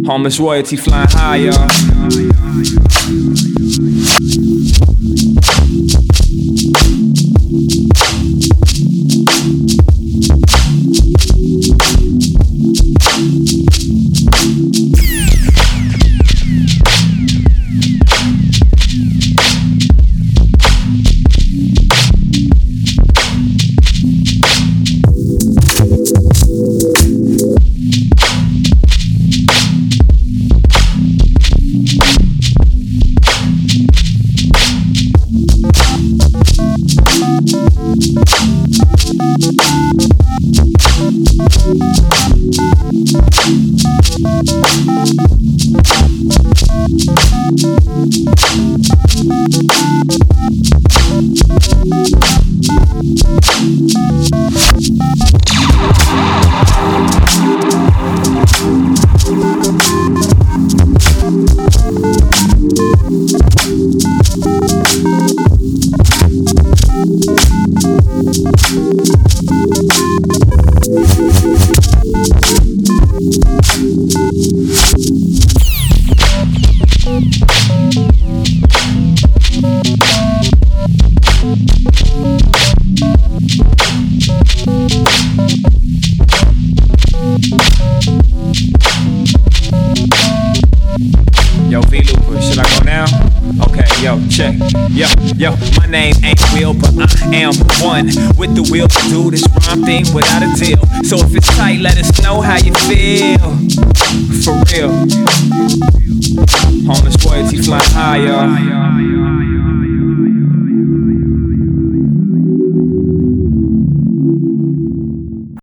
Homeless royalty flying higher. Yo, V-Looper, should I go now? Okay, yo, check. Yo, my name ain't Will, but I am one with the will to do this rhyme thing without a deal. So if it's tight, let us know how you feel. For real. Homeless royalty flying higher.